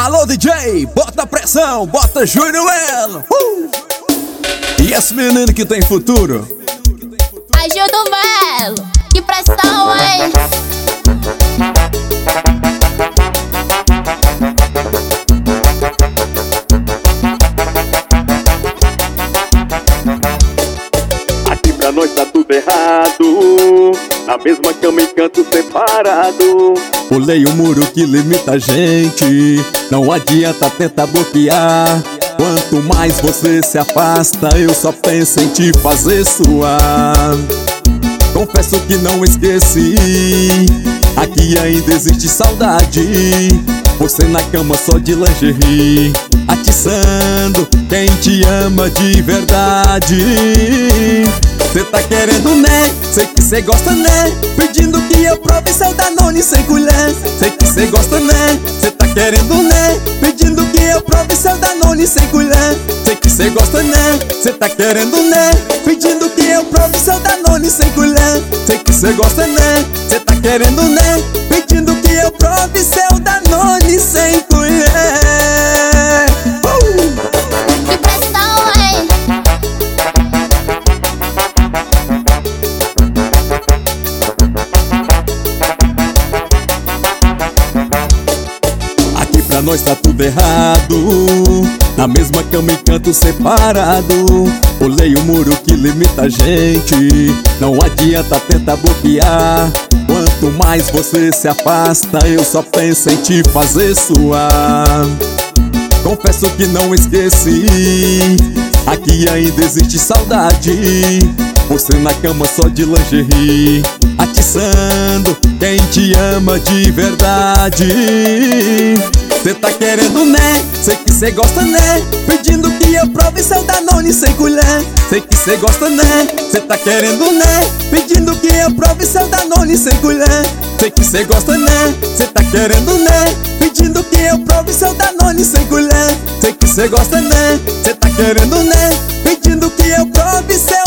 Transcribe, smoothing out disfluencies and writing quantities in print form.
Alô DJ, bota pressão, bota Júnior Melo. E esse menino que tem futuro? Ajuda o Melo, que pressão, hein? Aqui pra nós tá tudo errado, na mesma cama em canto separado. Pulei o muro que limita a gente, não adianta tentar bloquear. Quanto mais você se afasta, eu só penso em te fazer suar. Confesso que não esqueci, aqui ainda existe saudade. Você na cama só de lingerie, atiçando quem te ama de verdade. Cê tá querendo, né? Sei que cê gosta, né? Pedindo que eu prove seu Danone sem colher. Sei que cê gosta, né? Cê tá querendo, né? Pedindo que eu prove seu Danone sem colher. Sei que cê gosta, né? Cê tá querendo, né? Pedindo que eu prove seu Danone sem colher. Sei que cê gosta, né? Cê tá querendo, né? Pedindo que eu prove seu Danone sem colher. Que pressão, hein? Aqui pra nós tá tudo errado, na mesma cama em canto separado. Pulei o muro que limita a gente, não adianta tentar bloquear. Quanto mais você se afasta, eu só penso em te fazer suar. Confesso que não esqueci, aqui ainda existe saudade. Você na cama só de lingerie, atiçando quem te ama de verdade. Cê tá querendo, né? Sei que cê gosta, né? Pedindo que eu prove seu Danone sem colher. Sei que cê gosta, né? Cê tá querendo, né? Pedindo que eu prove seu Danone sem colher. Sei que cê gosta, né? Cê tá querendo, né? Pedindo que eu prove seu Danone sem colher. Sei que cê gosta, né? Cê tá querendo, né? Pedindo que eu prove seu